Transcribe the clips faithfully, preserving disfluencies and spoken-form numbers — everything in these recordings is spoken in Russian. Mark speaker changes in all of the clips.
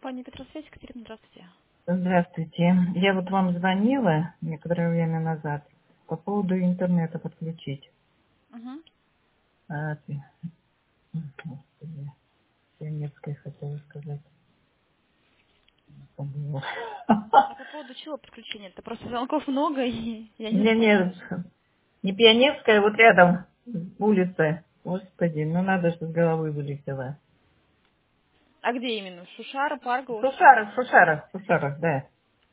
Speaker 1: компания Петросвязь. Екатерина, здравствуйте.
Speaker 2: Здравствуйте. Я вот вам звонила некоторое время назад по поводу интернета подключить.
Speaker 1: Угу.
Speaker 2: А, ты- Господи, пионерское хотела сказать. Забыла.
Speaker 1: А по поводу чего подключения? Это просто звонков много, и я не
Speaker 2: Не,
Speaker 1: знаю.
Speaker 2: не, не пионерская, вот рядом улица. Господи, ну надо, чтобы с головы вылетело.
Speaker 1: А где именно? Шушара,
Speaker 2: В
Speaker 1: Парго, что?
Speaker 2: Шушарах, в Шушарах, в Шушарах, да.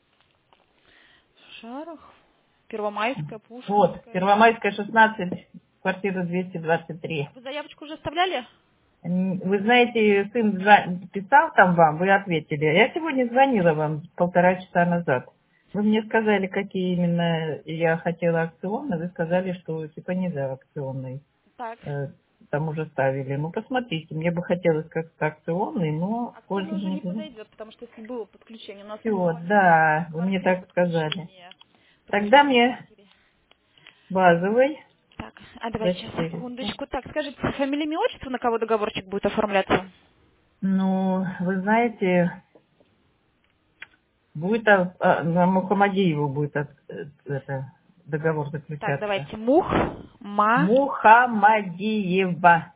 Speaker 1: Шушарах? Первомайская,
Speaker 2: Вот,
Speaker 1: Пушкинская.
Speaker 2: Первомайская, шестнадцать, квартира двести двадцать три.
Speaker 1: Вы заявочку уже оставляли?
Speaker 2: М, Вы знаете, сын зва- писал там вам, вы ответили. Я сегодня звонила вам полтора часа назад. Вы мне сказали, какие именно я хотела акционные. Вы сказали, что типа нельзя акционный.
Speaker 1: Так.
Speaker 2: Э, Там уже ставили. Ну, посмотрите, мне бы хотелось как-то акционный, но
Speaker 1: Акционный уже не
Speaker 2: пользователь...
Speaker 1: подойдет, потому что если было подключение, у нас
Speaker 2: Все,
Speaker 1: максимально одна
Speaker 2: да, вы мне
Speaker 1: квартира
Speaker 2: так сказали.
Speaker 1: подключения.
Speaker 2: Тогда
Speaker 1: Подключение
Speaker 2: мне
Speaker 1: квартиры.
Speaker 2: базовый
Speaker 1: Так, а
Speaker 2: за
Speaker 1: давайте сейчас
Speaker 2: четыреста.
Speaker 1: секундочку. Так, скажите, фамилия, имя, отчество, на кого договорчик будет оформляться?
Speaker 2: Ну, вы знаете, будет, а, а, на Мухаммадиеву будет от- э, это, договор
Speaker 1: Так,
Speaker 2: заключаться.
Speaker 1: давайте. Мух, ма,
Speaker 2: Мухаммадиева.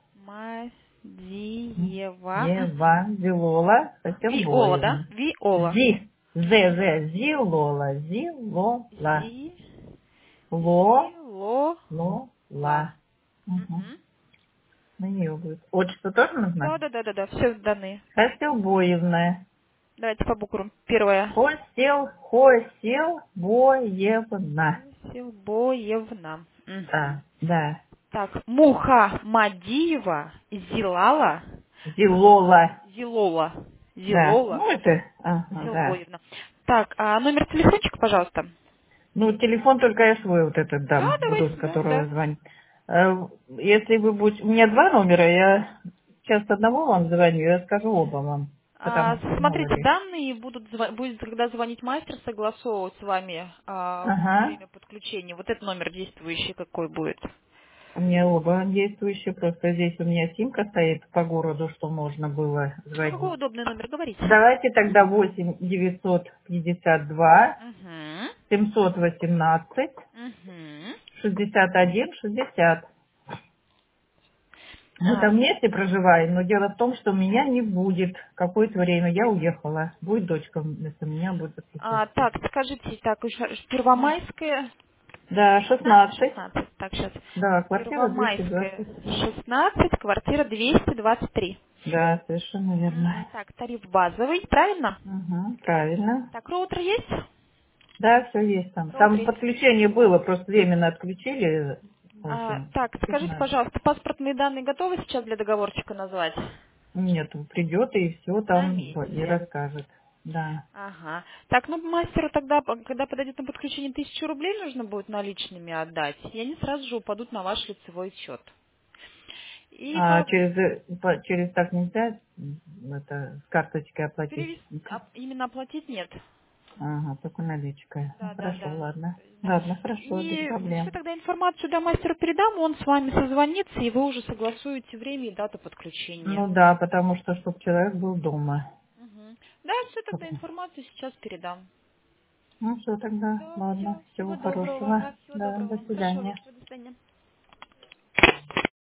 Speaker 1: Мазиева. Мгм.
Speaker 2: Ева, Зилола,
Speaker 1: Виола, да?
Speaker 2: Хотелбоевна.
Speaker 1: Виола.
Speaker 2: Зи, З, З, Зилола, Зилола.
Speaker 1: Зи,
Speaker 2: Ло,
Speaker 1: Зилола.
Speaker 2: Ло, Ла. Угу.
Speaker 1: Мгм.
Speaker 2: На нее будет. Отчество тоже нужно?
Speaker 1: Да, да, да, да, да, все даны.
Speaker 2: Хотелбоевна.
Speaker 1: Давайте по буквам. Первое.
Speaker 2: Хосел, Хосел,
Speaker 1: Силбоевна. Мгм.
Speaker 2: Да, да.
Speaker 1: Так, Мухаммадиева, Зилала,
Speaker 2: Зилола.
Speaker 1: Зилола,
Speaker 2: Да.
Speaker 1: Зилола,
Speaker 2: Ну это, ага, да.
Speaker 1: Силбоевна. Так, а номер телефончика, пожалуйста.
Speaker 2: Ну, телефон только я свой вот этот
Speaker 1: Да,
Speaker 2: дам, буду, с
Speaker 1: давайте, да,
Speaker 2: которого
Speaker 1: да.
Speaker 2: звонить. Э, Если вы будете... У меня два номера, я сейчас одного вам звоню, я скажу оба вам.
Speaker 1: А,
Speaker 2: Потому что, мало
Speaker 1: смотрите,
Speaker 2: ли.
Speaker 1: данные будут, зва- будет, когда звонить мастер, согласовывать с вами а,
Speaker 2: Ага.
Speaker 1: время подключения. Вот этот номер действующий какой будет?
Speaker 2: У меня оба действующие, просто здесь у меня симка стоит по городу, что можно было
Speaker 1: Ну, какой
Speaker 2: звонить.
Speaker 1: удобный номер, говорите.
Speaker 2: Давайте тогда восемь девятьсот пятьдесят два
Speaker 1: Угу.
Speaker 2: семьсот восемнадцать
Speaker 1: Угу.
Speaker 2: шестьдесят один шестьдесят. Мы там
Speaker 1: А,
Speaker 2: вместе проживаем, но дело в том, что меня не будет какое-то время. Я уехала. Будет дочка вместо меня, будет
Speaker 1: а,
Speaker 2: подключаться.
Speaker 1: так, скажите, так, еще раз, Первомайская
Speaker 2: Да,
Speaker 1: шестнадцать,
Speaker 2: шестнадцать.
Speaker 1: шестнадцать. Так, сейчас.
Speaker 2: Да, квартира двести
Speaker 1: Первомайская
Speaker 2: двадцать три.
Speaker 1: шестнадцать, квартира двести двадцать три.
Speaker 2: Да, совершенно
Speaker 1: Мгм.
Speaker 2: верно.
Speaker 1: Так, тариф базовый, правильно?
Speaker 2: Угу, правильно.
Speaker 1: Так, роутер есть?
Speaker 2: Да, все есть там.
Speaker 1: Роутер
Speaker 2: Там
Speaker 1: есть.
Speaker 2: подключение было, просто временно отключили. В
Speaker 1: А,
Speaker 2: общем,
Speaker 1: так,
Speaker 2: теперь
Speaker 1: скажите,
Speaker 2: надо.
Speaker 1: пожалуйста, паспортные данные готовы сейчас для договорчика назвать?
Speaker 2: Нет, придет и все
Speaker 1: На
Speaker 2: там и
Speaker 1: месте.
Speaker 2: расскажет. Да.
Speaker 1: Ага. Так, ну мастеру тогда, по- когда подойдет на подключение, тысячу рублей нужно будет наличными отдать, и они сразу же упадут на ваш лицевой счет. И
Speaker 2: А
Speaker 1: по
Speaker 2: через, э, по- через так нельзя м, это с карточкой оплатить?
Speaker 1: перевести, именно оплатить нет.
Speaker 2: Ага, только наличкой. Ну,
Speaker 1: Да, да,
Speaker 2: хорошо,
Speaker 1: да.
Speaker 2: ладно.
Speaker 1: То есть, да.
Speaker 2: Ладно, хорошо, без
Speaker 1: И все
Speaker 2: проблем.
Speaker 1: тогда информацию до мастеру передам, он с вами созвонится, и вы уже согласуете время и дату подключения.
Speaker 2: Ну да, потому что, чтобы человек был дома.
Speaker 1: Мгм. Да, все тогда
Speaker 2: Чтобы-
Speaker 1: информацию сейчас передам.
Speaker 2: Ну все тогда,
Speaker 1: Да,
Speaker 2: ладно.
Speaker 1: все, всего
Speaker 2: Всего
Speaker 1: доброго.
Speaker 2: хорошего.
Speaker 1: Ага, всего
Speaker 2: Да,
Speaker 1: доброго
Speaker 2: до
Speaker 1: вам. Хорошего
Speaker 2: свидания.
Speaker 1: вечера, до свидания.